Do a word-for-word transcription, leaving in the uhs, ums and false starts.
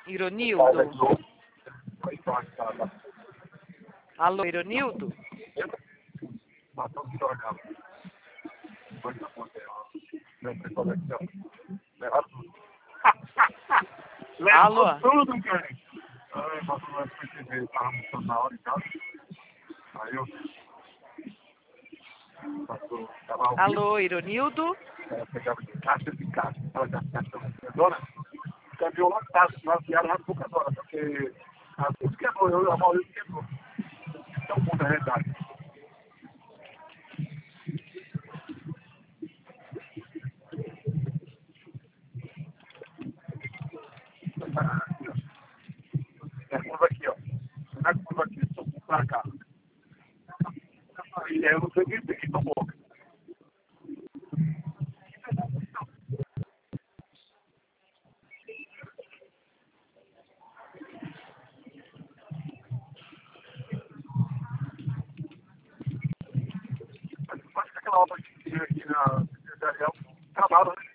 Ironildo? Alô, Ironildo? Alô? Levou tudo, cara. Ai, passou mais pra entender. Tava almoçando na hora e tal. Aí eu... Passou... Tava ao vivo. Alô, Ironildo? Ela pegava de caixa de caixa. Ela já caixa. Dona, caminhou lotado. Nós vieram lá poucas horas. Porque... A tudo quebrou. Eu e a Maurício quebrou. Então, o mundo é verdade. É curva aqui, ó. Na curva aqui, só pra cá. E aí eu não sei o que tem que tomou. Acho que aquela obra que tinha aqui na secretarial, trabalho, né?